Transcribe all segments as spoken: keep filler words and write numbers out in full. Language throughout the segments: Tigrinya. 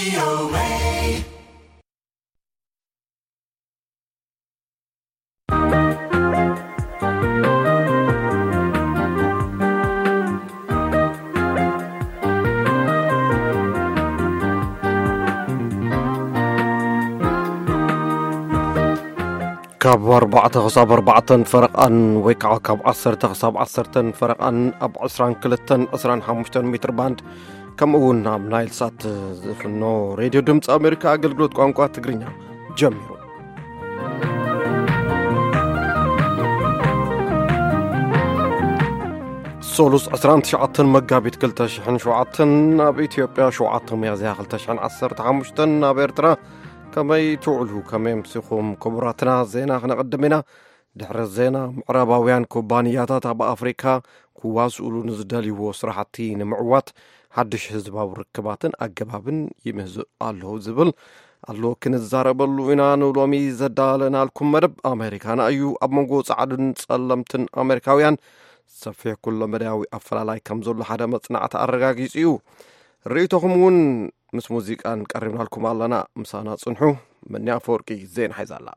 كاب أربعة خصاب أربعة فرقان ويكع كاب عصرة خصاب عصرة فرقان أب عصران كلتن عصران حمشتن متر باند كم أقول نام نايل سات زفنو راديو دمت أمريكا أقلقلوت قوانقوا تقرينيا جميرو سولوس عصران تشعطن مقابيت كلتا شحن شوعطن أب إثيوبيا شوعطن ميازيها خلتا شحن عصرة حمشتن أب إرترا كما يتعلو كما يمسخهم كبراتنا زينا خنقدمنا دحر الزينا معرباويان كوبانياتات أبا أفريكا كواسولو نزدالي وصراحتي نمعوات حدش هزباو ركباتن أقبابن يمهزو الله زبل الله كنزارب اللوينان ولومي زدالنا لكم مرب أمريكان أيو أبمنقو سعدن سلمتن أمريكاويان سفيح كل مداوي أفلالاي كمزول لحدا مصنعة أرقاقيس إيو ريتوخمون مس موزيكان قربنا لكم علىنا مسانا صنحو من يافوركي زين حيزالا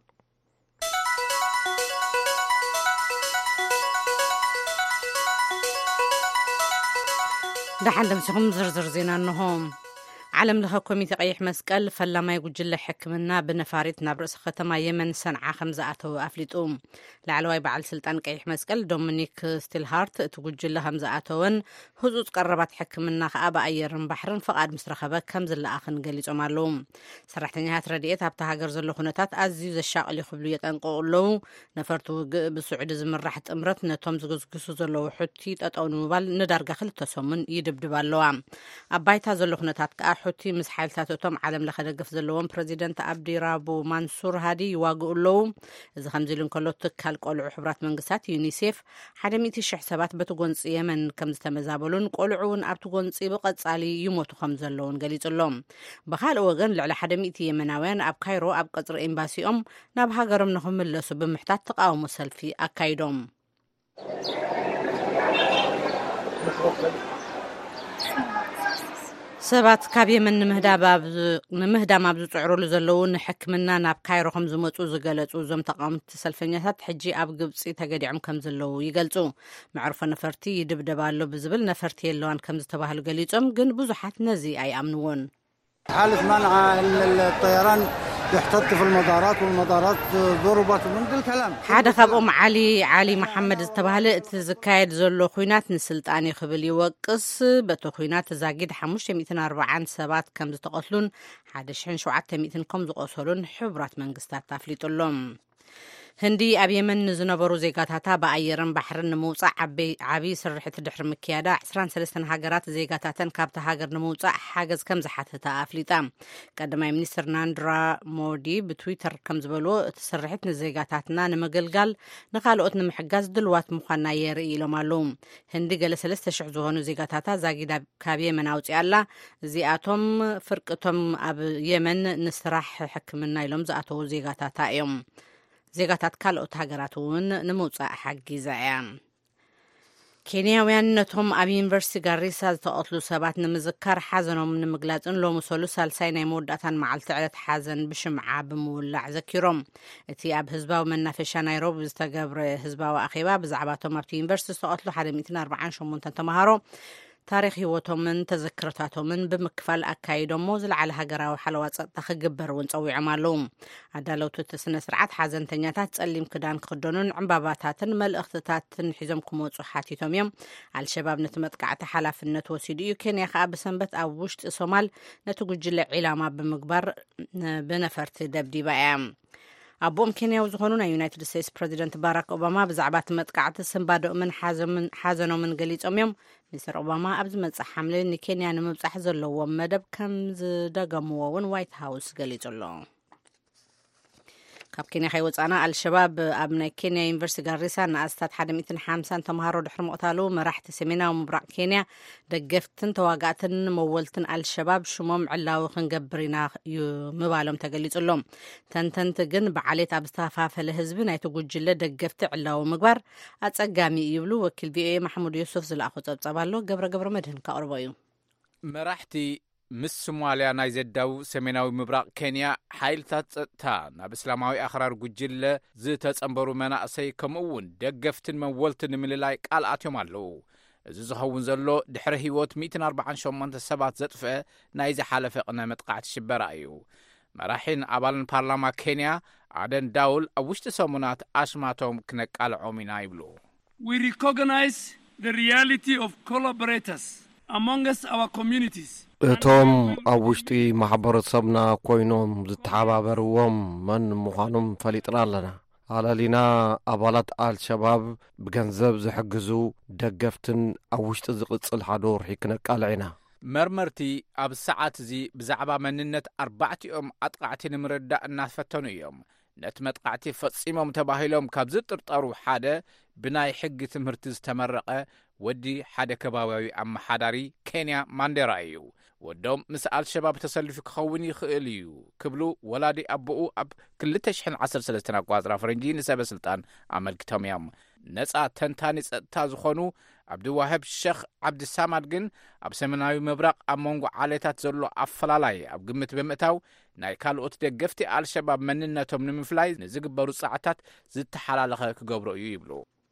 دحن دمسهم زرزر زينا انهم علم لها كوميتي قيح مسكال فلا ما يقول له حكمنا بنفاريتنا برأس ختما يمن سنعة خمسة أتو أفليتوم لعلواي بعل سلطان قيح مسكال دومينيك ستيلهارت تقول له همزة أتوان هزوز قربت حكمنا خابا أيرن بحرن فقاد مسترخبا كم زل آخن قليت عمالهم سرحتني هات رديت هبتها قرز اللخونتات أزيز الشاق اللي خبلية أنقولو نفرتو بسعود زمن راحت أمرت نتوم زقز قصوز اللو حتيت أتقون موبال ندار قخل تسومن يدبدبالو أبايتها زلخونتات كأح حتي مس حالتاتهم عالم لخدقف زلوهم بريزيدنت عبدي رابو منصور هادي يواقعوا له إذا خمزيلون كله تكال قلعوا حبرات منقسات يونيسيف حدميتي الشحسابات بتقونس يمن كم زتمزابلون قلعون أبتقونس بقد صالي يموتوا خمزلون قليت اللهم بخال وغن لعلى حدميتي يمناوين أب كايرو أب قطر إمباسي أم نابها قرم نهم اللسو بمحتاج تقاوم السلفي أكايدوم سبات كابي من مهدا باب مهدا ما بزعروا لزلون حكمنا ناب كايرو خمز متو زقلت وزم تقام تسلفنيات حجي اب قبصي تقديعم كم زلو يقلصو معروفه نفرتي يدبدبالو بزبل نفرتي اللوان كم زتباهلو قليصم كن بزحات نزي اي امنون حالة منع الطيران يحتط في المطارات والمطارات ضربت من كل كلام حدث أم علي علي محمد استبهل تزكايد زلو خوينات نسلطاني خبل يوقس بتو خوينات زاقيد حموش مئتين وأربعين سبات كم زتقتلون حدشحن شوعات مئتين كم زقصلون حبرات منقستات تافليطلهم هندي أبي من زنبرو زيقاتها بأيرن بحرن نموصع عبي عبي سرحة الدحر مكيادا عسران سلسن هاجرات زيقاتاتن كابتا هاجر نموصع حاجز كم زحتها أفليتام قدما منستر ناندرا مودي بتويتر كم زبلو تسرحتنا زيقاتاتنا نمقلقل نقالو اتنا محقاز دلوات مخانا يرئي لمالوم هندي قال سلسة شعزوهنو زيقاتاتا زاقيدا كابي من أوتي الله زيقاتهم فرقتهم أب يمن نسرح حكمنا يلوم زيقاتو زيقاتاتا يوم زيغاتات كالوت هاجراتون نموصع حقي زعيان كينياويان نتهم أبي يونيفرسيتي غاريسا تقتلوا سبات نمذكر حزنهم من مقلاتن لو مسولو سالساينا مودتان مع التعلت حزن بشمعة بمولع ذكرهم اتي أب هزباو من نافشا نيروبي استقبر هزباو أخيبا بزعباتهم أبتي يونيفرسيتي تقتلوا حدا مئتين وأربعين شمونتان تمهارو تاريخ هوتهم من تذكرتاتهم من بمكفال أكايدهم موزل على هجرة وحلوات تخجبر ونسوي عمالهم عدالو تتسنى سرعات حزن تنياتات تسلم كدان خدونون عمباباتاتن مال اختتاتن حزمكم وصحاتيتهم يوم على الشباب نتمتقعت حلاف النتوسيديو كان يخاب سنبت أو وشت صومال نتوجل علامة بمقبر بنفرت دبدي بقام أبوم كينيا وزخونونا يونايتد ستيتس بريزيدنت باراك أوباما بزعبات متقعت سنبادو من حازم حازنو من قليت أميوم مستر أوباما أبز متصح حملة إن كينيا نمبصح زلو ومدب كم زدقموون وايت هاوس قليت الله كاب كينيا خيوت أنا الشباب أبناء كينيا يونيفرسيتي غاريسا نأستات حدا مئتين وخمسين تمهارو دحر مقتالو مرحت سمينا ومبرع كينيا دقفتن تواقعتن مولتن الشباب شموم علاو خنقبرينا مبالهم تقليت لهم تنتنت جن بعليت أبستافا فالهزب نايتو قجلة دقفت علاو مقبر أتسقامي يبلو وكل بي محمود يوسف زل أخو تبصبالو قبر قبر مدهن كأربايو مرحتي ምስ ሶማልያ ናይ ዘዳው ሰሜናዊ ምብራቅ ኬንያ ሓይልታት ጸጥታ ናብ እስላማዊ ኣኽራር ጉጅለ ዝተጸምበሩ መናእሰይ ከምኡውን ደገፍትን መወልትን ንምልላይ ቃል ኣትዮም ኣለዉ። እዚ ዝኸውን ዘሎ ድሕሪ ህይወት مئة وأربعة وثمانين ሰባት ዘጥፍአ ናይ ዝሓለፈ ቅነ መጥቃዕቲ ሽበራ እዩ። መራሒን ኣባልን ፓርላማ ኬንያ አደን ዳውል ኣብ ውሽጢ ሰሙናት ኣስማቶም ክነቃልዖም ኢና ይብሉ። We recognize the reality of collaborators amongst our communities. እቶም ኣብ ውሽጢ ማሕበረሰብና ኮይኖም ዝተሓባበርዎም መን ምዃኖም ፈሊጥና ኣለና። አላሊና አባላት አልሸባብ በገንዘብ ዝሕግዙ ደገፍትን ኣብ ውሽጢ ዝቅጽል ሓዶር ሒክነቃልዕና። መርመርቲ ኣብ ሰዓት እዚ ብዛዕባ መንነት ኣርባዕቲኦም ኣጥቃዕቲ ንምርዳእ እናፈተኑ እዮም። ነቲ መጥቃዕቲ ፈጺሞም ተባሂሎም ካብ ዝጥርጠሩ ሓደ ብናይ ሕጊ ትምህርቲ ዝተመረቐ ወዲ ሓደ ከባቢያዊ ኣመሓዳሪ ኬንያ ማንዴራ እዩ። ወዶም ምስ አልሸባብ ተሰልፊ ክኸውን ይኽእል እዩ ክብሉ ወላዲ ኣቦኡ ኣብ ክልተ ሽሕን ዓሰርተ ሰለስተ ኣቋጽራ ፈረንጂ ንሰበ ስልጣን ኣመልክቶም እዮም። ነጻ ተንታኒ ጸጥታ ዝኾኑ ዓብድዋሃብ ሼኽ ዓብድሳማድ ግን ኣብ ሰሜናዊ ምብራቅ ኣብ መንጎ ዓሌታት ዘሎ ኣፈላላይ ኣብ ግምት ብምእታው ናይ ካልኦት ደገፍቲ አልሸባብ መንነቶም ንምፍላይ ንዝግበሩ ጻዕታት ዝተሓላለኸ ክገብሮ እዩ ይብሉ።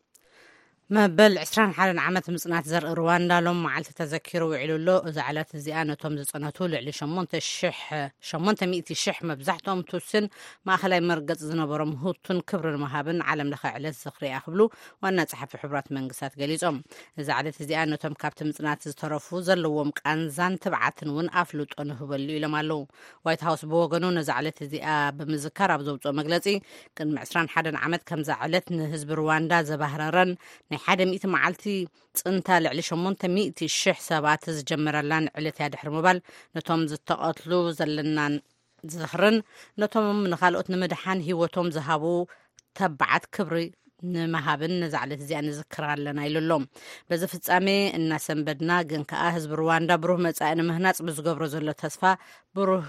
መበል عشرين حالن ዓመት ምጽናት ዘርኢ ሩዋንዳ ሎም መዓልቲ ተዘኪሩ ውዕሉሎ እዚ ዓለት እዚኣ ነቶም ዝጸነቱ ልዕሊ ሸሞንተ ሚእቲ ሽሕ መብዛሕትኦም ቱስን ማእኸላይ መርገጽ ዝነበሮም ሁቱን ክብርን መሃብን ዓለም ለኸ ዕለት ዝኽሪ ክብሉ ዋና ጸሓፊ ሕቡራት መንግስታት ገሊጾም። እዚ ዓለት እዚኣ ነቶም ካብቲ ምጽናት ዝተረፉ ዘለዎም ቃንዛን ትብዓትን እውን ኣፍልጦ ንህበሉ ኢሎም ኣለዉ። ዋይት ሃውስ ብወገኑ ነዚ ዓለት እዚኣ ብምዝካር ኣብ ዘውፅኦ መግለጺ ቅድሚ عشرين حالن ዓመት ከምዛ ዓለት ንህዝቢ ሩዋንዳ ዘባህረረን ናይ ሓደ ሚእቲ መዓልቲ ጽንታ ልዕሊ ሸሞንተ ሚእቲ ሽሕ ሰባት ዝጀመረላን ዕለት ያ ድሕሪ ምባል ነቶም ዝተቐትሉ ዘለናን ዝኽርን ነቶም ንኻልኦት ንምድሓን ህይወቶም ዝሃቡ ተባዓት ክብሪ ንመሃብን ነዛዕለት እዚኣ ንዝክር ኣለና ኢሎም። በዚ ፍጻሜ እናሰንበድና ግን ከዓ ህዝቢ ሩዋንዳ ብሩህ መጻኢ ንምህናጽ ብዝገብሮ ዘሎ ተስፋ ብሩህ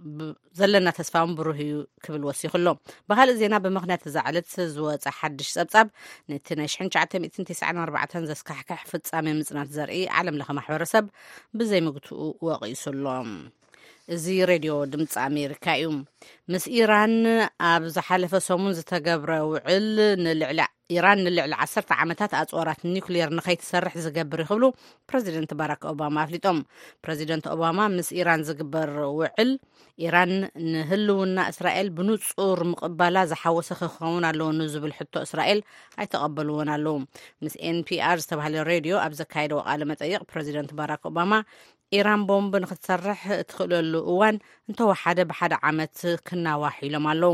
ዘለና ተስፋውን ብሩህ እዩ ክብል ወሲኹሎ። ብኻልእ ዜና ብምኽንያት ዛዕለት ዝወፀ ሓድሽ ጸብጻብ ነቲ ናይ ሽሕን ትሽዓተ ሚእትን ትስዓን ኣርባዕተን ዘስካሕክሕ ፍጻሜ ምጽናት ዘርኢ ዓለም ለኸ ማሕበረሰብ ብዘይምግትኡ ወቒሱሎም። እዚ ሬድዮ ድምፂ ኣሜሪካ እዩ። ምስ ኢራን ኣብ ዝሓለፈ ሰሙን ዝተገብረ ውዕል ንልዕሊ ኢራን ንልዕሊ ዓሰርተ ዓመታት ኣጽዋራት ኒውክሊየር ንኸይትሰርሕ ዝገብር ይኽብሉ ፕረዚደንት ባራክ ኦባማ ኣፍሊጦም። ፕረዚደንት ኦባማ ምስ ኢራን ዝግበር ውዕል ኢራን ንህልውና እስራኤል ብንጹር ምቕባላ ዝሓወሰ ክኸውን ኣለዎ ንዝብል ሕቶ እስራኤል ኣይተቐበልዎን ኣለዉ። ምስ ኤንፒአር ዝተባህለ ሬድዮ ኣብ ዘካየደዎ ቃለ መጠይቕ ፕረዚደንት ባራክ ኦባማ ኢራን ቦምብ ንኽትሰርሕ እትኽእለሉ እዋን እንተወሓደ ብሓደ ዓመት ክናዋሕ ኢሎም ኣለዉ።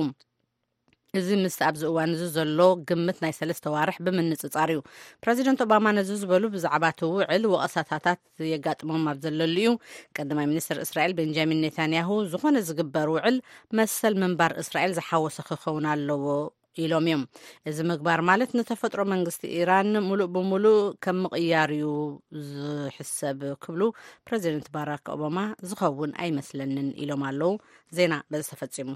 እዚ ምስ ኣብዚ እዋን እዚ ዘሎ ግምት ናይ ሰለስተ ዋርሕ ብምንጽጻር እዩ። ፕረዚደንት ኦባማ ነዚ ዝበሉ ብዛዕባ እቲ ውዕል ወቐሳታት የጋጥሞም ኣብ ዘለሉ እዩ። ቀዳማይ ሚኒስትር እስራኤል ቤንጃሚን ኔታንያሁ ዝኾነ ዝግበር ውዕል መሰል ምንባር እስራኤል ዝሓወሰ ክኸውን ኣለዎ ኢሎም እዮም። እዚ ምግባር ማለት ንተፈጥሮ መንግስቲ ኢራን ሙሉእ ብሙሉእ ከም ምቕያር እዩ ዝሕሰብ ክብሉ ፕረዚደንት ባራክ ኦባማ ዝኸውን ኣይመስለንን ኢሎም ኣለዉ። ዜና በዚ ተፈጺሙ።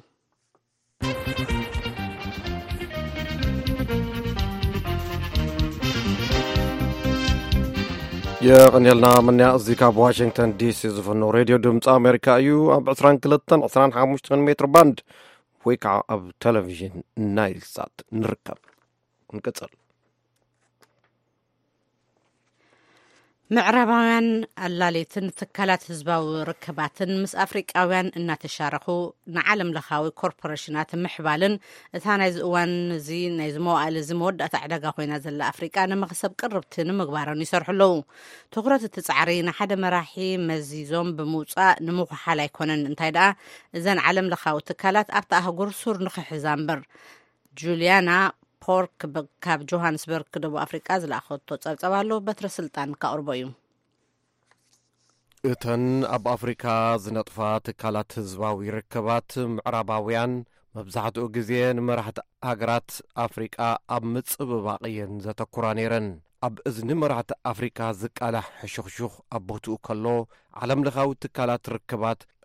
የቀንየልና ምንያ እዚ ካብ ዋሽንግተን ዲሲ ዝፍኖ ሬድዮ ድምፂ ኣሜሪካ እዩ። ኣብ عشرين كلتن عشرين خمسة ሜትር ባንድ ወይ ከዓ ኣብ ቴሌቪዥን ናይል ሳት ንርከብ እንቀጽል። ምዕራባውያን ኣላሌትን ትካላት ህዝባዊ ርክባትን ምስ ኣፍሪቃውያን እናተሻረኹ ንዓለም ለኻዊ ኮርፖሬሽናት ምሕባልን እታ ናይዚ እዋን እዚ ናይዚ መዋዕሊ እዚ መወዳእታ ዕዳጋ ኮይና ዘላ ኣፍሪቃ ንመኽሰብ ቅርብቲ ንምግባርን ይሰርሑ ኣለዉ። ትኩረት እቲ ጻዕሪ ንሓደ መራሒ መዚዞም ብምውፃእ ንምኩሓል ኣይኮነን። እንታይ ደኣ እዘን ዓለም ለኻዊ ትካላት ኣብቲ ኣህጉር ሱር ንኽሕዛ እምበር። ጁልያና ፖርክ ካብ ጆሃንስበርግ ደቡብ ኣፍሪቃ ዝለኣኸቶ ጸብጸብ ኣሎ። በትረ ስልጣን ካቅርቦ እዩ። እተን ኣብ ኣፍሪካ ዝነጥፋ ትካላት ህዝባዊ ርክባት ምዕራባውያን መብዛሕትኡ ግዜ ንመራሕቲ ሃገራት ኣፍሪቃ ኣብ ምጽብባቕየን ዘተኩራ ነይረን። ኣብ እዝኒ መራሕቲ ኣፍሪካ ዝቃላሕ ሕሹኽሹኽ ኣብ ቦትኡ ከሎ ዓለም ለኻዊ ትካላት ርክባት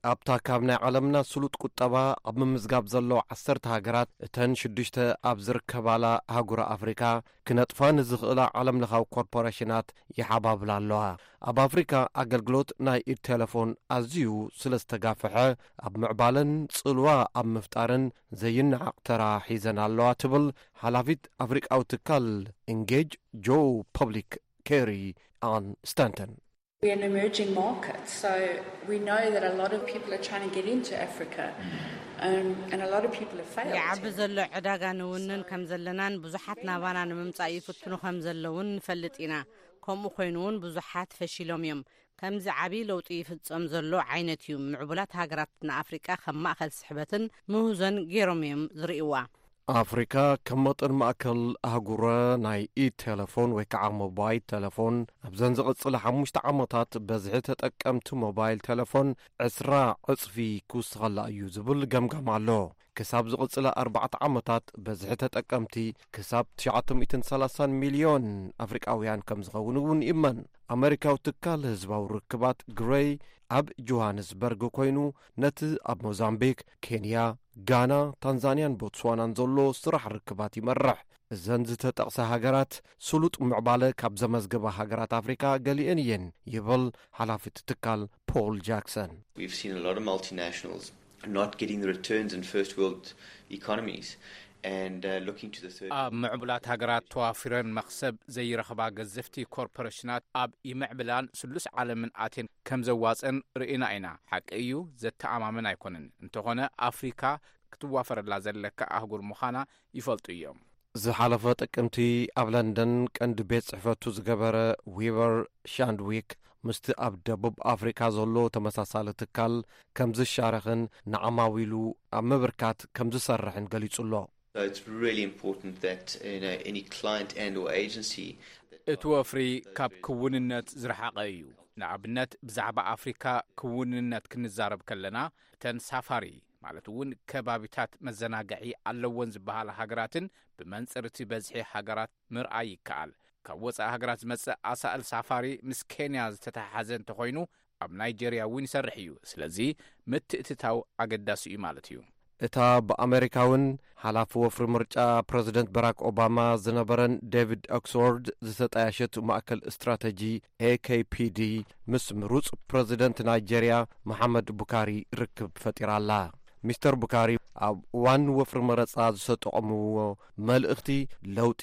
ኣብታ ካብ ናይ ዓለምና ስሉጥ ቁጠባ ኣብ ምምዝጋብ ዘሎ ዓሰርተ ሃገራት እተን ሽዱሽተ ኣብ ዝርከባላ ሃጉራ ኣፍሪካ ክነጥፋ ንዝኽእላ ዓለም ለኻዊ ኮርፖሬሽናት ይሓባብላ ኣለዋ። ኣብ ኣፍሪካ ኣገልግሎት ናይ ኢድ ቴሌፎን ኣዝዩ ስለ ዝተጋፍሐ ኣብ ምዕባለን ጽልዋ ኣብ ምፍጣርን ዘይነዓቕ ተራ ሒዘን ኣለዋ ትብል ሓላፊት ኣፍሪቃዊ ትካል ኢንጌጅ ጆ ፐብሊክ ኬሪ ኣን ስታንተን። We're an emerging market, so we know that a lot of people are trying to get into Africa, um, and a lot of people have failed. يعب ዘሎ ዕዳጋ ንውንን ከም ዘለናን ብዙሓት ናባና ንምምጻእ ይፍትኑ ከም ዘለውን ንፈልጥ ኢና። ከምኡ ኮይኑ እውን ብዙሓት ፈሺሎም እዮም። ከምዚ ዓቢ ለውጢ ይፍጸም ዘሎ ዓይነት እዩ። ምዕቡላት ሃገራት ንኣፍሪቃ ከም ማእከል ስሕበትን ምህዞን ገይሮም እዮም ዝርእይዋ። ኣፍሪካ ከም መጠን ማእከል ኣህጉረ ናይ ኢድ ቴሌፎን ወይ ከዓ ሞባይል ቴሌፎን ኣብዘን ዝቕጽለ ሓሙሽተ ዓመታት በዝሒ ተጠቀምቲ ሞባይል ቴሌፎን ዕስራ ዕጽፊ ክውስኸላ እዩ ዝብል ገምጋም ኣሎ። ክሳብ ዝቕጽለ ኣርባዕተ ዓመታት በዝሒ ተጠቀምቲ ክሳብ ትሽዓተ ሚእትን ሰላሳን ሚልዮን ኣፍሪቃውያን ከም ዝኸውን እውን ይእመን። ኣሜሪካዊ ትካል ህዝባዊ ርክባት ግሬይ ኣብ ጆሃንስበርግ ኮይኑ ነቲ ኣብ ሞዛምቢክ፣ ኬንያ፣ ጋና፣ ታንዛንያን ቦትስዋናን ዘሎ ስራሕ ርክባት ይመርሕ። እዘን ዝተጠቕሰ ሃገራት ስሉጥ ምዕባለ ካብ ዘመዝገባ ሃገራት ኣፍሪካ ገሊአን እየን ይብል ሓላፊት ትካል ፖል ጃክሰን። We've seen a lot of multinationals not getting the returns in first world economies and uh, looking to the third. ኣብ ምዕቡላት ሃገራት ተዋፊረን መክሰብ ዘይረኸባ ገዘፍቲ ኮርፖሬሽናት ኣብ ይምዕብላን ስሉስ ዓለምን ኣቴን ከም ዘዋፅን ርኢና ኢና። ሓቂ እዩ ዘተኣማምን ኣይኮነን። እንተኾነ ኣፍሪካ ክትዋፈረላ ዘለካ ኣህጉር ምዃና ይፈልጡ እዮም። ዝሓለፈ ጥቅምቲ ኣብ ለንደን ቀንዲ ቤት ጽሕፈቱ ዝገበረ ዊቨር ሻንድዊክ ምስቲ ኣብ ደቡብ ኣፍሪካ ዘሎ ተመሳሳሊ ትካል ከም ዝሻረኽን ንዓማዊሉ ኣብ ምብርካት ከም ዝሰርሕን ገሊጹሎ። So it's really important that you know, any client and or agency እቲ ወፍሪ ካብ ክውንነት ዝረሓቐ እዩ። ንኣብነት ብዛዕባ ኣፍሪካ ክውንነት ክንዛረብ ከለና እተን ሳፋሪ ማለት እውን ከባቢታት መዘናግዒ ኣለወን ዝበሃላ ሃገራትን ብመንጽርቲ በዝሒ ሃገራት ምርኣይ ይከኣል። ካብ ወፃኢ ሃገራት ዝመጽእ ኣሳእል ሳፋሪ ምስ ኬንያ ዝተተሓሓዘ እንተኾይኑ ኣብ ናይጀርያ እውን ይሰርሕ እዩ። ስለዚ ምትእትታው ኣገዳሲ እዩ ማለት እዩ። እታ ብኣሜሪካውን ሓላፊ ወፍሪ ምርጫ ፕሬዚደንት ባራክ ኦባማ ዝነበረን ዴቪድ ኦክስፎርድ ዝተጠያሸት ማእከል እስትራቴጂ ኤ ኬ ፒ ዲ ምስ ምሩጽ ፕሬዚደንት ናይጀርያ መሐመድ ቡካሪ ርክብ ፈጢራላ። ሚስተር ቡካሪ ኣብ እዋን ወፍሪ መረጻ ዝሰጠቐምዎ መልእኽቲ ለውጢ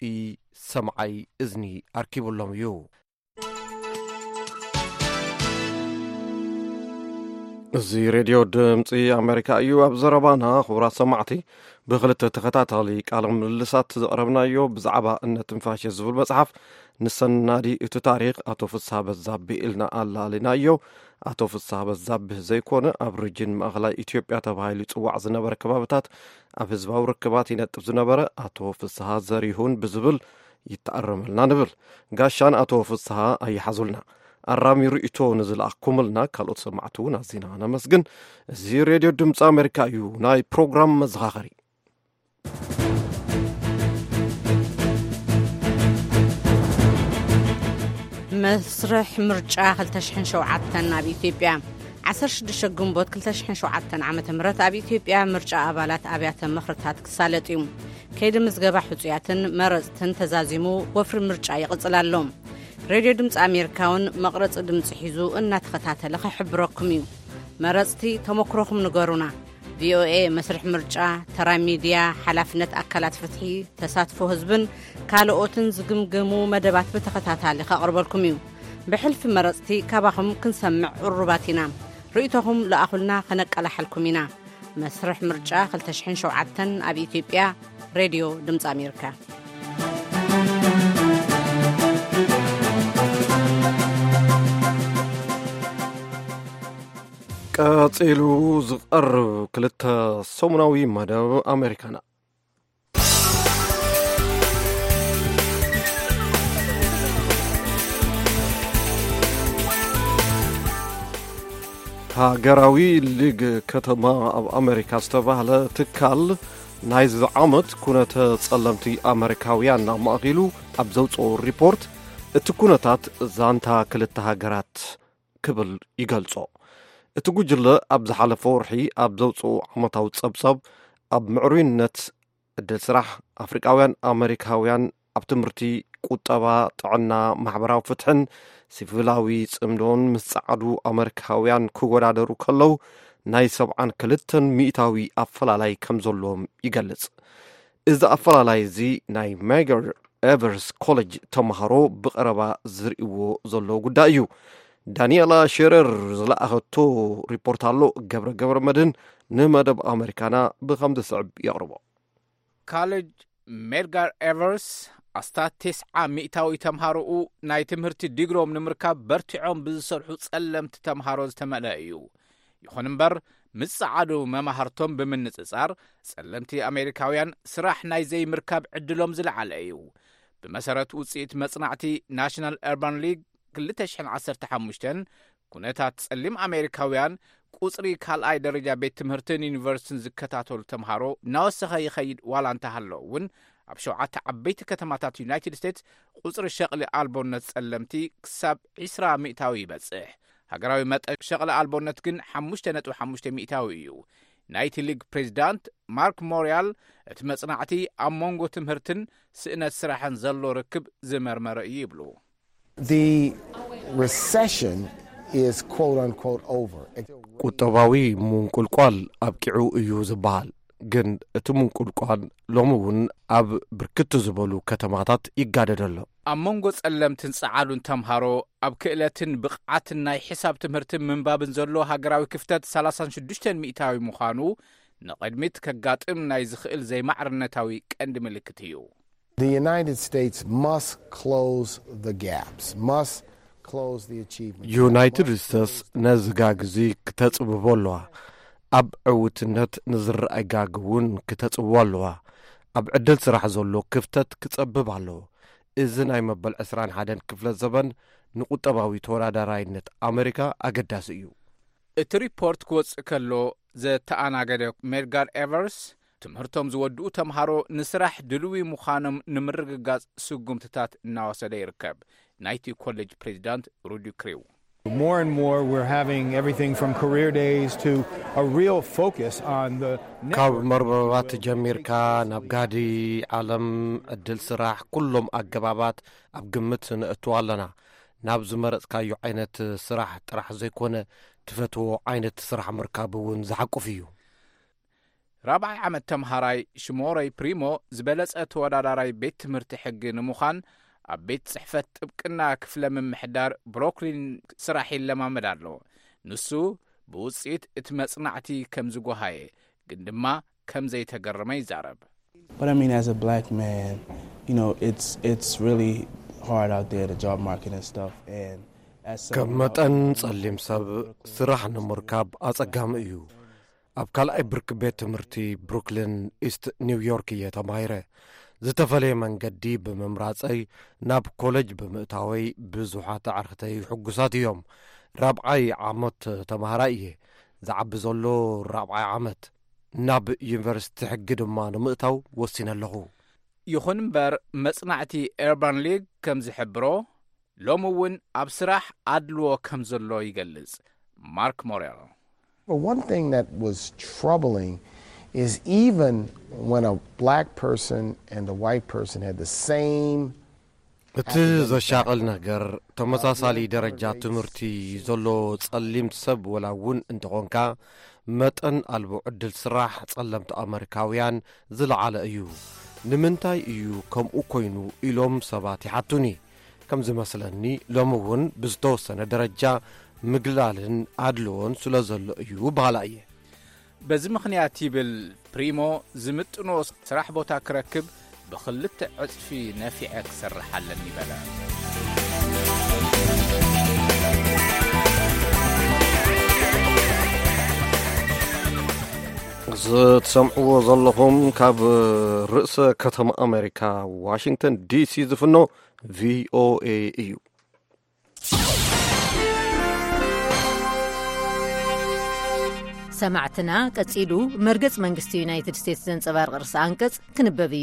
ሰምዓይ እዝኒ ኣርኪብሎም እዩ። እዚ ሬድዮ ድምፂ ኣሜሪካ እዩ። ኣብ ዘረባና ክቡራት ሰማዕቲ ብክልተ ተኸታታሊ ቃለ ምልልሳት ዘቕረብናዮ ብዛዕባ እነትንፋሽ ዝብል መጽሓፍ ንሰናዲ እቲ ታሪክ ኣቶ ፍስሓ በዛብህ ኢልና ኣላሊናዮ። ኣቶ ፍስሓ በዛብህ ዘይኮነ ኣብ ሪጅን ማእኸላይ ኢትዮጵያ ተባሂሉ ይጽዋዕ ዝነበረ ከባቢታት ኣብ ህዝባዊ ርክባት ይነጥፍ ዝነበረ ኣቶ ፍስሓ ዘሪሁን ብዝብል ይተኣረመልና ንብል። ጋሻን ኣቶ ፍስሓ ኣይሓዙልና ኣራሚ ርእቶ ንዝለኣኩምልና ካልኦት ሰማዕቲ እውን ኣዚና ነመስግን። እዚ ሬድዮ ድምፂ ኣሜሪካ እዩ። ናይ ፕሮግራም መዘኻኸሪ መስርሕ ምርጫ ክልተ ሽሕን ሸውዓተን ኣብ ኢትዮጵያ ዓሰርተ ሽዱሽተ ግንቦት ክልተ ሽሕን ሸውዓተን ዓመተ ምህረት ኣብ ኢትዮጵያ ምርጫ ኣባላት ኣብያተ ምኽርታት ክሳለጥ እዩ። ከይዲ ምዝገባ ሕፁያትን መረፅትን ተዛዚሙ ወፍሪ ምርጫ ይቕጽል ኣሎ። ሬድዮ ድምፂ ኣሜሪካውን መቕረፂ ድምፂ ሒዙ እናተኸታተለ ክሕብረኩም እዩ። መረፅቲ ተመክሮኩም ንገሩና። ቪኦኤ መስርሕ ምርጫ፣ ተራ ሚድያ፣ ሓላፍነት ኣካላት ፍትሒ፣ ተሳትፎ ህዝብን ካልኦትን ዝግምገሙ መደባት ብተኸታታሊ ከቕርበልኩም እዩ። ብሕልፊ መረፅቲ ካባኹም ክንሰምዕ ዑሩባት ኢና። ርእቶኹም ለኣኹልና ከነቀላሓልኩም ኢና። መስርሕ ምርጫ ክልተ ሽሕን ሸውዓተን ኣብ ኢትዮጵያ ሬድዮ ድምፂ ኣሜሪካ። ቀፂሉ ዝቐርብ ክልተ ሰሙናዊ መደብ ኣሜሪካና ሃገራዊ ሊግ ከተማ ኣብ ኣሜሪካ ዝተባህለ ትካል ናይ ዝዓመት ኩነተ ጸለምቲ ኣሜሪካውያን ናማእኺሉ ኣብ ዘውፅኦ ሪፖርት እቲ ኩነታት ዛንታ ክልተ ሃገራት ክብል ይገልጾ። እትጉጅለ ኣብ ዝሓለፈ ወርሒ ኣብ ዘውፅኡ ዓመታዊ ጸብጸብ ኣብ ምዕሩይነት ዕድል ስራሕ ኣፍሪቃውያን ኣሜሪካውያን ኣብ ትምህርቲ ቁጠባ ጥዕና ማሕበራዊ ፍትሕን ሲቪላዊ ጽምዶን ምስ ጸዓዱ ኣሜሪካውያን ክወዳደሩ ከለዉ ናይ ሰብዓን ክልተን ሚእታዊ ኣፈላላይ ከም ዘለዎም ይገልጽ። እዚ ኣፈላላይ እዚ ናይ ሜገር ኤቨርስ ኮሌጅ ተምሃሮ ብቐረባ ዝርእይዎ ዘለዎ ጉዳይ እዩ። ዳንኤላ ሸረር ዝለኣኸቶ ሪፖርት ኣሎ። ገብረ ገብረ መድህን ንመደብ ኣሜሪካና ብኸምዚ ስዕብ የቕርቦ። ካሌጅ ሜድጋር ኤቨርስ ኣስታት ቴስዓ ሚእታዊ ተምሃሮኡ ናይ ትምህርቲ ዲግሮም ንምርካብ በርቲዖም ብዝሰርሑ ጸለምቲ ተምሃሮ ዝተመልአ እዩ። ይኹን እምበር ምስ ጸዓዱ መማህርቶም ብምንጽጻር ጸለምቲ ኣሜሪካውያን ስራሕ ናይ ዘይምርካብ ዕድሎም ዝለዓለ እዩ። ብመሰረት ውጽኢት መጽናዕቲ ናሽናል ኣርባን ሊግ ክልተ ሽሕን ዓሰርተ ሓሙሽተን ኩነታት ጸሊም ኣሜሪካውያን ቁጽሪ ካልኣይ ደረጃ ቤት ትምህርትን ዩኒቨርሲቲን ዝከታተሉ ተምሃሮ እናወሰኸ ይኸይድ ዋላ እንተሃሎ እውን ኣብ ሸውዓተ ዓበይቲ ከተማታት ዩናይትድ ስቴትስ ቁጽሪ ሸቕሊ ኣልቦነት ጸለምቲ ክሳብ ዒስራ ሚእታዊ ይበጽሕ። ሃገራዊ መጠን ሸቕሊ ኣልቦነት ግን ሓሙሽተ ነጥቢ ሓሙሽተ ሚእታዊ እዩ። ናይቲ ሊግ ፕሬዚዳንት ማርክ ሞሪያል እቲ መጽናዕቲ ኣብ መንጎ ትምህርትን ስእነት ስራሕን ዘሎ ርክብ ዝመርመረ እዩ ይብሉ። The recession is quote unquote over. ቁጠባዊ ምንቁልቋል ኣብቂዑ እዩ ዝበሃል። ግን እቲ ምንቁልቋል ሎሚ እውን ኣብ ብርክት ዝበሉ ከተማታት ይጋደድ ኣሎ። ኣብ መንጎ ጸለምትን ጸዓዱን ተምሃሮ ኣብ ክእለትን ብቕዓትን ናይ ሒሳብ ትምህርትን ምንባብን ዘሎ ሃገራዊ ክፍተት ሰላሳ ወሽዱሽተ ሚእታዊ ምዃኑ ንቕድሚት ከጋጥም ናይ ዝኽእል ዘይማዕርነታዊ ቀንዲ ምልክት እዩ። The United States must close the gaps, must close the achievement. ዩናይትድ ስቴትስ ነዚ ጋግዚ ክተጽብቦ ኣለዋ። ኣብ ዕውትነት ንዝረአይ ጋግ እውን ክተጽብቦ ኣለዋ። ኣብ ዕድል ስራሕ ዘሎ ክፍተት ክጸብብ ኣለዎ። እዚ ናይ መበል ዕስራን ሓደን ክፍለ ዘበን ንቁጠባዊ ተወዳዳራይነት ኣሜሪካ ኣገዳሲ እዩ። እቲ ሪፖርት ክወጽእ ከሎ ዘተኣናገደ ሜድጋር ኤቨርስ ትምህርቶም ዝወድኡ ተምሃሮ ንስራሕ ድልዊ ምዃኖም ንምርግጋጽ ስጉምትታት እናወሰደ ይርከብ። ናይቲ ኮሌጅ ፕሬዚዳንት ሩዲ ክሪው More and more we're having everything from career days to a real focus on the ካብ መርበባት ጀሚርካ ናብ ጋዲ ዓለም ዕድል ስራሕ ኩሎም ኣገባባት ኣብ ግምት ንእትዎ ኣለና። ናብ ዝመረጽካዮ ዓይነት ስራሕ ጥራሕ ዘይኮነ ትፈትዎ ዓይነት ስራሕ ምርካብ እውን ዝሓቁፍ እዩ። ራብዓይ ዓመት ተምሃራይ ሽሞረይ ፕሪሞ ዝበለጸ ተወዳዳራይ ቤት ትምህርቲ ሕጊ ንምዃን ኣብ ቤት ጽሕፈት ጥብቅና ክፍለ ምምሕዳር ብሮክሊን ስራሕ ይለማመድ ኣሎ። ንሱ ብውጽኢት እቲ መጽናዕቲ ከም ዝጓሃየ ግን ድማ ከም ዘይተገረመ ይዛረብ። But I mean, as a black man, you know, it's it's really hard out there, the job market and stuff. And as ከም መጠን ጸሊም ሰብ ስራሕ ንምርካብ ኣጸጋሚ እዩ። ኣብ ካልኣይ ብርኪ ቤት ትምህርቲ ብሩክሊን ኢስት ኒውዮርክ እየ ተማሂረ። ዝተፈለየ መንገዲ ብምምራጸይ ናብ ኮሌጅ ብምእታወይ ብዙሓት ኣዕርኽተይ ሕጉሳት እዮም። ራብዓይ ዓመት ተማሃራይ እየ። ዝዓቢ ዘሎ ራብዓይ ዓመት ናብ ዩኒቨርሲቲ ሕጊ ድማ ንምእታው ወሲነ ኣለኹ። ይኹን እምበር መጽናዕቲ ኤርባን ሊግ ከም ዝሕብሮ ሎሚ እውን ኣብ ስራሕ ኣድልዎ ከም ዘሎ ይገልጽ ማርክ ሞሬል። But one thing that was troubling is even when a black person and a white person had the same እቲ ዘሻቕል ነገር ተመሳሳሊ ደረጃ ትምህርቲ ዘሎ ጸሊም ሰብ ወላ እውን እንተኾንካ መጠን ኣልቦ ዕድል ስራሕ ጸለምቲ ኣሜሪካውያን ዝለዓለ እዩ። ንምንታይ እዩ ከምኡ ኮይኑ ኢሎም ሰባት ይሓቱኒ። ከም ዝመስለኒ ሎሚ እውን ብዝተወሰነ ደረጃ ምግላልን ኣድልዎን ስለ ዘሎ እዩ ባህላ እየ። በዚ ምኽንያት ይብል ፕሪሞ ዝምጥኖ ስራሕ ቦታ ክረክብ ብኽልተ ዕጽፊ ነፊዐ ክሰርሕ ኣለኒ ይበለ። ዝትሰምዕዎ ዘለኹም ካብ ርእሰ ከተማ ኣሜሪካ ዋሽንግተን ዲሲ ዝፍኖ ቪኦኤ እዩ። ሰማዕትና ቀጺሉ መርገጽ መንግስቲ ዩናይትድ ስቴትስ ዘንጸባርቕ ርእሰ አንቀጽ ክንበብ እዩ።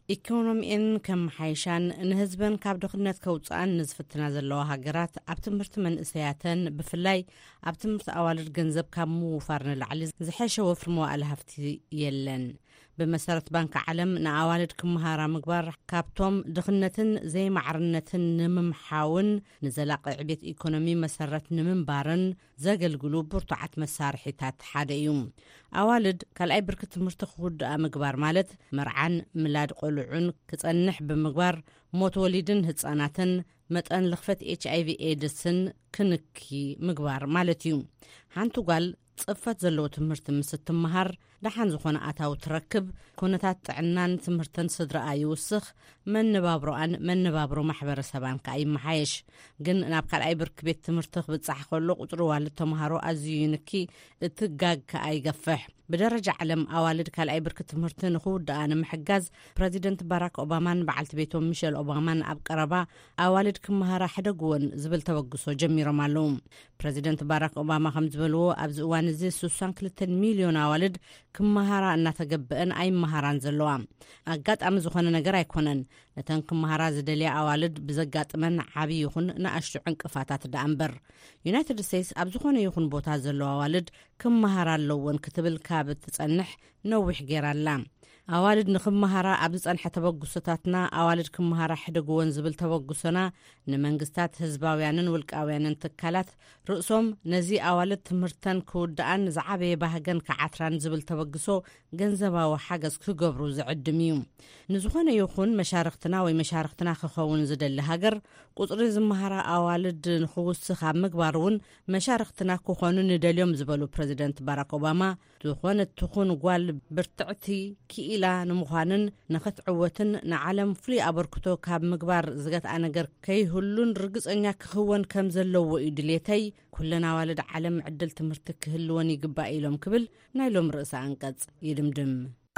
ኢኮኖሚን ከም ሓይሻን ንህዝብን ካብ ድኽነት ከውፃን ንዝፍትና ዘለዋ ሃገራት ኣብ ትምህርቲ መንእሰያተን ብፍላይ ኣብ ትምህርቲ ኣዋልድ ገንዘብ ካብ ምውፋር ንላዕሊ ዝሐሸ ወፍሪ መዋዕለ ሃፍቲ የለን በመሰረት ባንክ ዓለም ንኣዋልድ ክመሃራ ምግባር ካብቶም ድኽነትን ዘይማዕርነትን ንምምሓውን ንዘላቂ ዕብየት ኢኮኖሚ መሰረት ንምንባርን ዘገልግሉ ብርቱዓት መሳርሒታት ሓደ እዩ ኣዋልድ ካልኣይ ብርኪ ትምህርቲ ክውድኣ ምግባር ማለት መርዓን ምላድ ቆልዑን ክጸንሕ ብምግባር ሞት ወሊድን ህፃናትን መጠን ልኽፈት ኤች ኣይ ቪ ኤድስን ክንኪ ምግባር ማለት እዩ ሓንቲ ጓል ጽፈት ዘለዎ ትምህርቲ ምስ ትመሃር ደሓን ዝኾነ ኣታው ትረክብ ኩነታት ጥዕናን ትምህርትን ስድራኣ ይውስኽ መንባብሮኣን መንባብሮ ማሕበረሰባን ከይመሓየሽ ግን ናብ ካልኣይ ብርኪ ቤት ትምህርቲ ክብጻሕ ከሎ ቁጥሪ ዋልድ ተምሃሮ ኣዝዩ ይንኪ እትጋግ ከይገፍሕ ብደረጃ ዓለም ኣዋልድ ካልኣይ ብርኪ ትምህርቲ ንኽውድኣ ንምሕጋዝ ፕሬዚደንት ባራክ ኦባማን በዓልቲ ቤቶም ሚሸል ኦባማን ኣብ ቀረባ ኣዋልድ ክመሃራ ሕደግዎን ዝብል ተበግሶ ጀሚሮም ኣለዉ ፕሬዚደንት ባራክ ኦባማ ከም ዝበልዎ ኣብዚ እዋን እዚ ስድሳ ወክልተ ሚልዮን ኣዋልድ ክመሃራ እናተገብአን ኣይመሃራን ዘለዋ ኣጋጣሚ ዝኾነ ነገር ኣይኮነን ነተን ክመሃራ ዝደልያ ኣዋልድ ብዘጋጥመን ዓብዪ ይኹን ንኣሽቱ ዕንቅፋታት ዳእምበር ዩናይትድ ስቴትስ ኣብ ዝኾነ ይኹን ቦታ ዘለዋ ኣዋልድ ክመሃራ ኣለዎን ክትብል ካብ እትጸንሕ ነዊሕ ገይራላ ኣዋልድ ንኽመሃራ ኣብ ዝጸንሐ ተበግሶታትና ኣዋልድ ክመሃራ ሕደግዎን ዝብል ተበግሶና ንመንግስታት ህዝባውያንን ውልቃውያንን ትካላት ርእሶም ነዚ ኣዋልድ ትምህርተን ክውድኣን ዝዓበየ ባህገን ከዓትራን ዝብል ተበግሶ ገንዘባዊ ሓገዝ ክገብሩ ዝዕድም እዩ ንዝኾነ ይኹን መሻርክትና ወይ መሻርክትና ክኸውን ዝደሊ ሃገር ቁፅሪ ዝመሃራ ኣዋልድ ንኽውስኽ ኣብ ምግባር እውን መሻርክትና ክኾኑ ንደልዮም ዝበሉ ፕሬዚደንት ባራክ ኦባማ ዝኾነ ትኹን ጓል ብርትዕቲ ክኢላ ንምዃንን ንኽትዕወትን ንዓለም ፍሉይ ኣበርክቶ ካብ ምግባር ዝገትኣ ነገር ከይህሉን ርግፀኛ ክኽወን ከም ዘለዎ እዩ ድሌተይ ኩለን ኣዋልድ ዓለም ዕድል ትምህርቲ ክህልወን ይግባእ ኢሎም ክብል ናይ ሎም ርእሰ አንቀጽ ይድምድም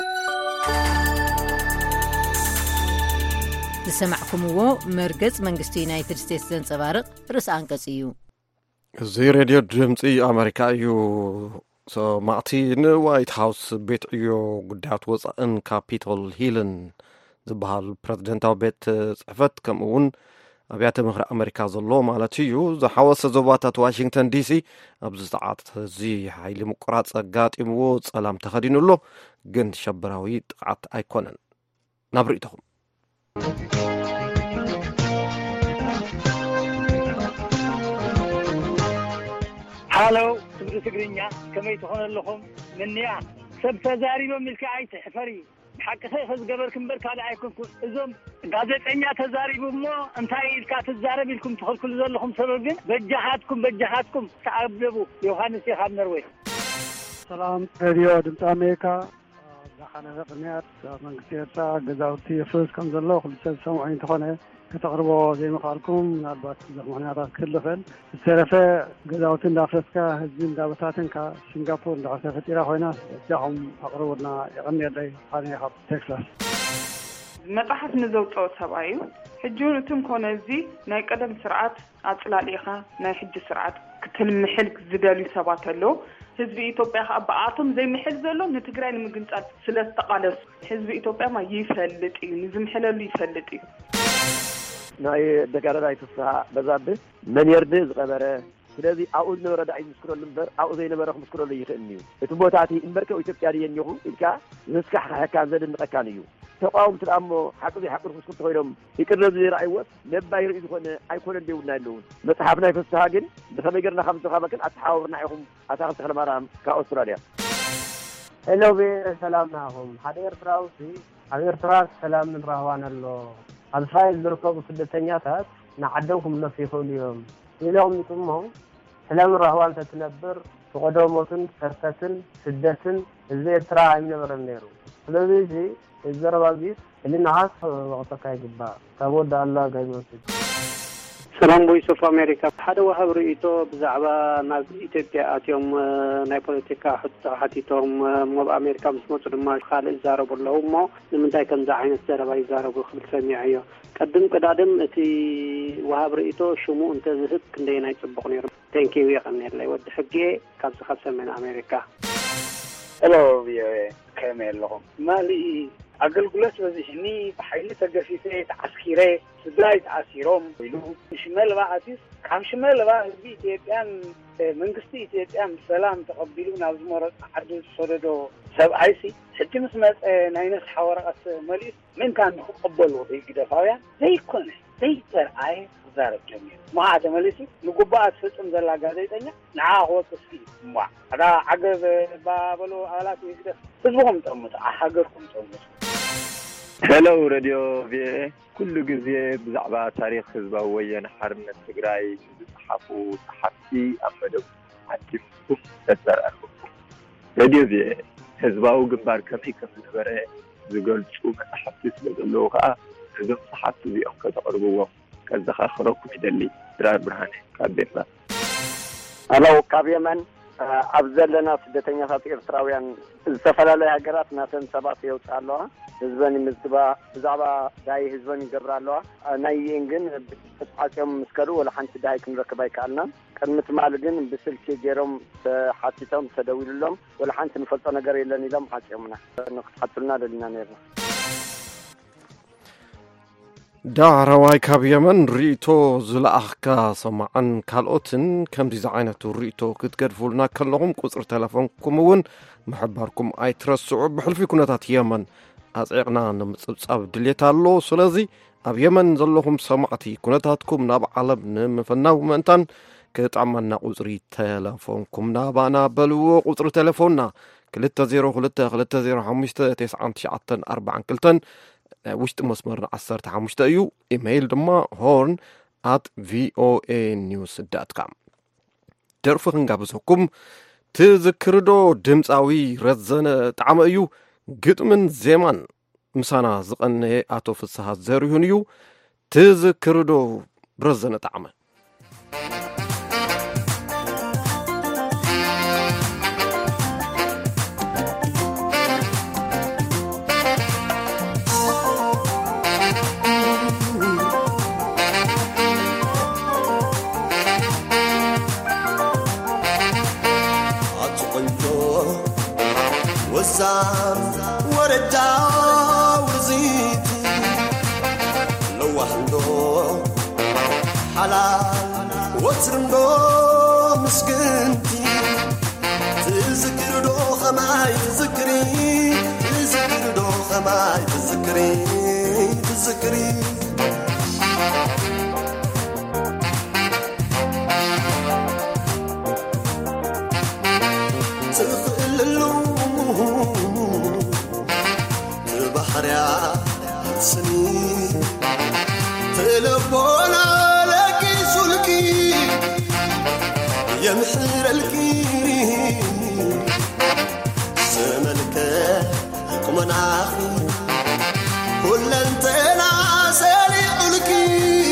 ዝሰማዕኩምዎ መርገጽ መንግስቲ ዩናይትድ ስቴትስ ዘንጸባርቕ ርእሰ አንቀጽ እዩ እዚ ሬድዮ ድምፂ ኣሜሪካ እዩ ሰማዕቲ ንዋይት ሃውስ ቤት ዕዮ ጉዳያት ወፃእን ካፒቶል ሂልን ዝበሃል ፕሬዚደንታዊ ቤት ጽሕፈት ከምኡ እውን ኣብያተ ምክሪ ኣሜሪካ ዘሎ ማለት እዩ ዝሓወሰ ዞባታት ዋሽንግተን ዲሲ ኣብዚ ሰዓት እዚ ሓይሊ ምቁራጽ ኣጋጢምዎ ጸላም ተኸዲኑሎ ግን ሸበራዊ ጥቃት ኣይኮነን ናብ ርእይተኹም ሃሎ ትግሪ ትግርኛ ከመይ ትኾነ ኣለኹም ምንያ ሰብ ተዛሪቦም ኢልካ ኣይትሕፈሪ ሓቂ ኸዝገበር ክንበር ካልእ ኣይኮንኩን እዞም ጋዜጠኛ ተዛሪቡ እሞ እንታይ ኢልካ ትዛረብ ኢልኩም ትኽልክሉ ዘለኹም ሰበብ ግን በጃኻትኩም በጃኻትኩም ተኣብለቡ ዮሃንስ ኢኻ ነርወይ ሰላም ሬድዮ ድምፂ ኣሜሪካ ዝሓለፈ ቅድሚያት መንግስቲ ኤርትራ ገዛውቲ የፍርስ ከም ዘሎ ኩሉ ሰብ ሰምዑ እንተኾነ ከተቕርቦ ዘይምኻልኩም ምናልባት ብዙሕ ምክንያታት ክህልኽእል ዝተረፈ ገዛውቲ እንዳፍረስካ ህዝቢ እንዳበታተንካ ሲንጋፖር እንዳዓርሰ ፈጢራ ኮይና እዚኹም ኣቕርቡልና ይቐኒየለይ ኣነ ካብ ቴክሳስ መፅሓፍ ንዘውፅኦ ሰብኣይ እዩ ሕጂ እቱም ኮነ እዚ ናይ ቀደም ስርዓት ኣፅላሊኻ ናይ ሕጂ ስርዓት ክትልምሕል ዝደልዩ ሰባት ኣለዉ ህዝቢ ኢትዮጵያ ከኣባኣቶም ዘይምሕል ዘሎ ንትግራይ ንምግንፃል ስለ ዝተቃለሱ ህዝቢ ኢትዮጵያ ማ ይፈልጥ እዩ ንዝምሕለሉ ይፈልጥ እዩ ናይ ደጋረዳይ ተስፋ በዛብህ መን የርድ ዝቀበረ ስለዚ ኣብኡ ዝነበረ ዳይ ዝምስክረሉ እምበር ኣብኡ ዘይነበረ ክምስክረሉ ይኽእል እዩ እቲ ቦታቲ እምበርከ ኢትዮጵያ ድየኒኹ ኢልካ ዝስካሕካሕካን ዘድንቐካን እዩ ተቃውምቲ ደኣ እሞ ሓቂ ዘይሓቂ ክምስክር ተኮይኖም ይቅረብ ዘይረኣይዎት ነባይ ርኢ ዝኾነ ኣይኮነን ደይብልና ኣለውን መፅሓፍ ናይ ፍስሓ ግን ብኸመይ ጌርና ካብ ዝተኻበክን ኣተሓባብርና ኢኹም ኣታ ክልተ ማርያም ካብ ኣውስትራልያ ሄሎ ሰላም ናኹም ሓደ ኤርትራውቲ ኣብ ኤርትራ ሰላም ንራህዋን ኣሎ ኣብ እስራኤል ዝርከቡ ስደተኛታት ንዓደምኩም ነፍሲ ይኽእሉ እዮም ኢሎም ይጥሞ ሰላም ንራህዋን ተትነብር ተቆደሞትን ሰርተትን ስደትን እዚ ኤርትራ ኣይነበረን ነይሩ ስለዚ እዚ الزربابيس اللي نعرف وقتها يجبا كابود الله جايبوت سلام بويس اوف امريكا حدا وهاب رئيتو بزعبا ناس ايتيوبيا اتيوم ناي بوليتيكا حتى حتيتهم مو امريكا مسموت دما خالد زارب لهمو لمنتاي كان زعين الزربا يزاربو خبل سميعيو قدم قدادم اتي وهاب رئيتو شمو انت زهد كندينا يصبق نير ثانك يو يا خنير لا ود حقي كابس خمسة من امريكا Hello, V O A. كامل لهم. مالي አገልግሎት በዚህኒ በኃይል ተገፊፈ ተዓስኪረ ስድራይ ተዓሲሮም ይሉ ሽመል ባዓቲስ ካም ሽመል ባዓቲ ኢትዮጵያን መንግስቲ ኢትዮጵያን ሰላም ተቀቢሉ ናብ ዝመረጽ ዓዲ ሰደዶ ሰብአይሲ ሕጂ ምስ መጽ ናይነስ ሓወረቀት መሊስ ምን ካን ተቀበሉ ይግደፋውያን ዘይኮነ ዘይተርአይ ዛረብ ጀሚር ማዓደ መሊሲ ንጉባአት ፍጽም ዘላ ጋዜጠኛ ንዓኸወት እስኪ ማ አዳ ዓገብ ባበሎ አላት ይግደፍ ህዝቡም ጠምጡ አሃገርኩም ጠምጡ ሄሎ ሬዲዮ ቪኤ ኩሉ ጊዜ ብዛዕባ ታሪክ ህዝባዊ ወያነ ሓርነት ትግራይ ዝጽሓፉ ጸሓፍቲ ኣብ መደብ ሓቲምኩም ተዘራርኩም ሬዲዮ ቪኤ ህዝባዊ ግንባር ከመይ ከም ዝነበረ ዝገልጹ መጽሓፍቲ ስለዘለዉ ከዓ እዞም ጸሓፍቲ እዚኦም ከተቕርብዎም ከዘኻኽረኩም ይደሊ ድራር ብርሃኔ ካብ ቤትራ አሎ ካብ የመን ኣብ ዘለና ስደተኛታት ኤርትራውያን ዝተፈላለዩ ሃገራት ናተን ሰባት ይወጽኡ ኣለዋ ህዝበን ምዝባ ብዛዕባ ዳይ ህዝበን ይገብራ ኣለዋ ናይን ግን ብተጻጨም መስከሩ ወላ ሓንቲ ዳይ ክንረክብ ኣይከኣልና ቅድሚት ማል ግን ብስልኪ ገይሮም ሓቲቶም ተደውሉሎም ወላ ሓንቲ ንፈልጦ ነገር የለን ኢሎም ሓጭሙና ንክትሓትሉና ደልና ነርና ዳዕረዋይ ካብ የመን ሪእቶ ዝለኣኽካ ሰማዓን ካልኦትን ከምዚ ዓይነቱ ሪእቶ ክትገድፉልና ከለኹም ቁፅሪ ተሌፎንኩም እውን ምሕባርኩም ኣይትረስዑ ብሕልፊ ኩነታት የመን ኣጽዕቕና ንምጽብጻብ ድሌት ኣሎ ስለዚ ኣብ የመን ዘለኹም ሰማዕቲ ኩነታትኩም ናብ ዓለም ንምፍናው ምእንታን ክጣዕመና ቁፅሪ ተሌፎንኩም ናባና በልዎ ቁፅሪ ተሌፎንና ክልተ ዜሮ ክልተ ክልተ ዜሮ ሓሙሽተ ትስዓን ትሽዓተን ኣርባዓን ክልተን ውሽጢ መስመርና ዓሰርተ ሓሙሽተ እዩ ኢሜይል ድማ ሆርን at voa news dot com ደርፊ ክንጋብዘኩም ትዝክርዶ ድምፃዊ ረዘነ ጣዕመ እዩ ግጥምን ዜማን ምሳና ዝቐነየ ኣቶ ፍስሓ ዘርዩን እዩ ትዝክርዶ ረዘነ ጣዕመ وردا ورزيت لوحندو حلال وترندو مسكنتي تذكردو خماي تذكري تذكردو خماي تذكري تذكري تلفونا لك سلكي يمحر الكي سمنك قمنا أخي كل انت ناسلي قلكي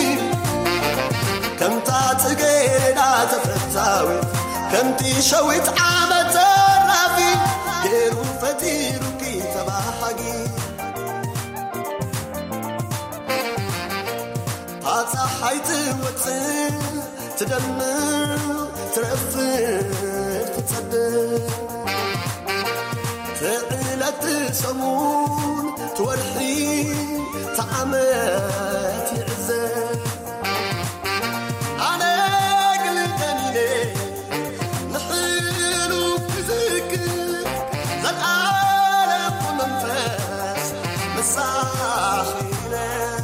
كم تعتقيد تفتاوي كم تشويت عامة الرافي غيرو فتيركي تباحقي صحيت وتصل تدمر ترفد تصدق تعلت سمون تورحي تعمت يعزل أنا قلتني ليه نحلو بذكر ذا العالم ومنفاس مساحينا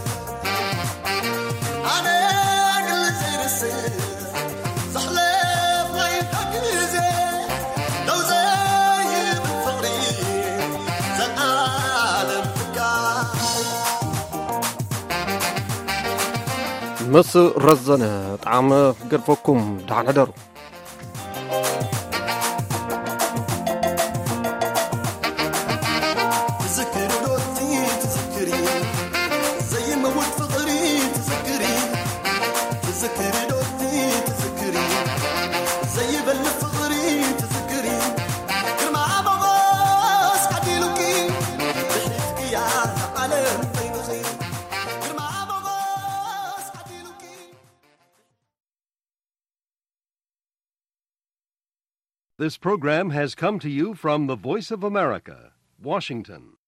مس رزنا طعم قرفكم دعنا درو تذكري دوتي تذكري زي ما ود فقري تذكري تذكري دوتي تذكري زي بل فقري تذكري كما بغاس قديلوكي بحيثك يا عالم بين خير This program has come to you from the Voice of America, Washington.